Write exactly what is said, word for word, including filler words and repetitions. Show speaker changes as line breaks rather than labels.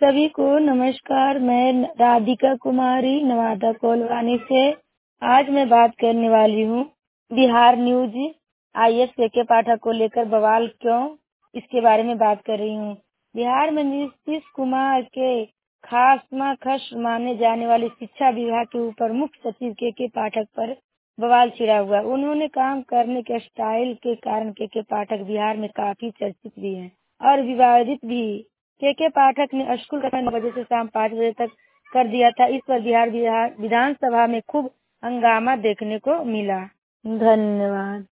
सभी को नमस्कार। मैं राधिका कुमारी नवादा कोलवानी से आज मैं बात करने वाली हूँ बिहार न्यूज आईएएस के पाठक को लेकर बवाल क्यों, इसके बारे में बात कर रही हूँ। बिहार में नीतीश कुमार के खासमा खस माने जाने वाले शिक्षा विभाग के ऊपर मुख्य सचिव के के पाठक पर बवाल छिड़ा हुआ। उन्होंने काम करने के स्टाइल के कारण के के पाठक बिहार में काफी चर्चित भी हैं और विवादित भी। के के पाठक ने स्कूल का नौ बजे से शाम पाँच बजे तक कर दिया था। इस पर बिहार विधानसभा में खूब हंगामा देखने को मिला। धन्यवाद।